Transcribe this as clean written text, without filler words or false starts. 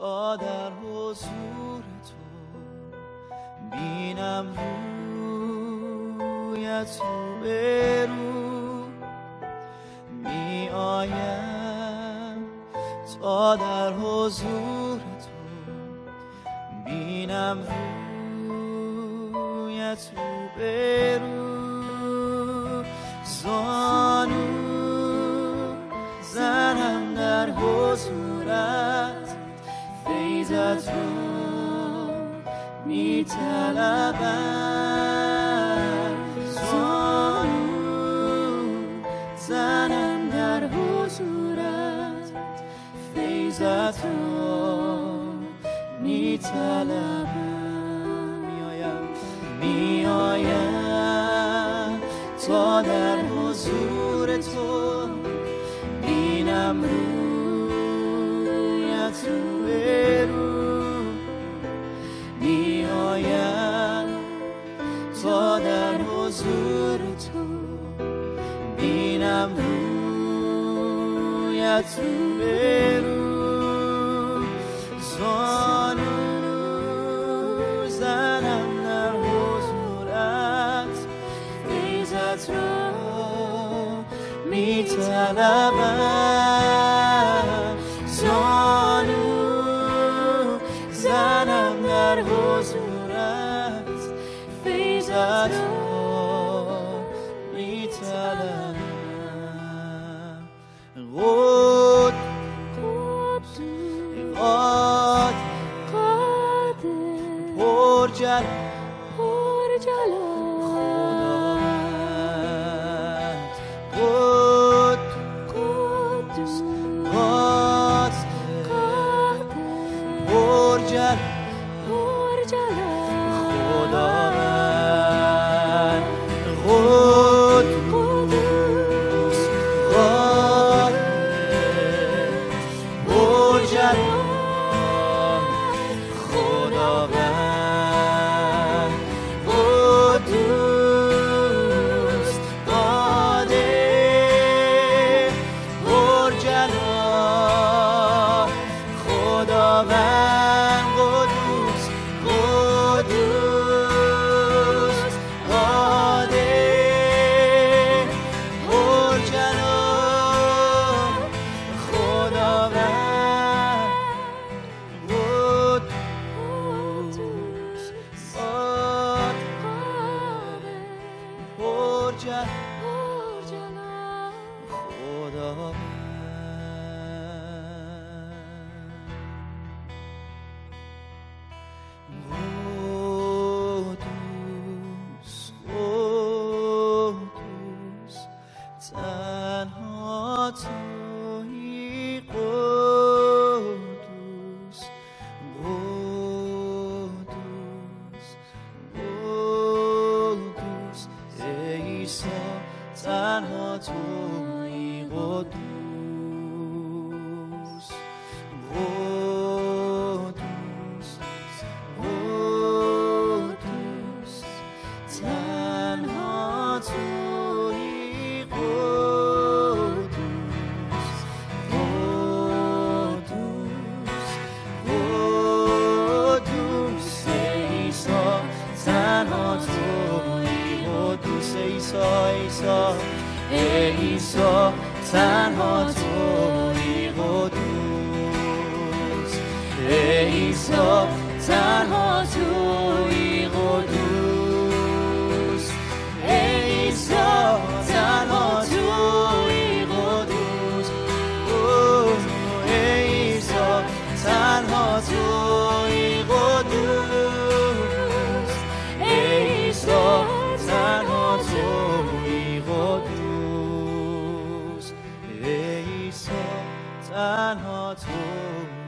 تا در حضور تو بینم رویت رو به رو، می آیم تا در حضور تو بینم رویت رو به رو، زانو زنم در حضورت، فیضت رو می طلبم، زانو زنم در حضورت، فیضت رو می طلبم، می آیم تا در حضور تو بینم رویت رو به رو، می آیم تا در حضور تو بینم رویت رو به رو، زانو زنم در حضورت، فیضت رو می طلبم، زانو زنم در حضورت، فیضت رو می طلبم. قدوس قادر پرجلال خداوند، قدوس قادر پرجلال خداوند، قدوس قادر پرجلال خداوند، قدوس قادر پرجلال خداوند، قدوس قدوس قادر پرجلال خداوند، قدوس قادر پرجلال خداوند. قدوس قدوس تنها تویی، قدوس قدوس قدوس عیسی تنها تویی، قدوس قدوس قدوس تنها تویی، قدوس قدوس قدوس عیسی تنها تویی، قدوس عیسی عیسی تنها تویی، قدوس عیسی تنها تویی، قدوس عیسی تنها تویی، قدوس عیسی تنها تویی، قدوس عیسی تنها تویی، قدوس عیسی تنها تویی.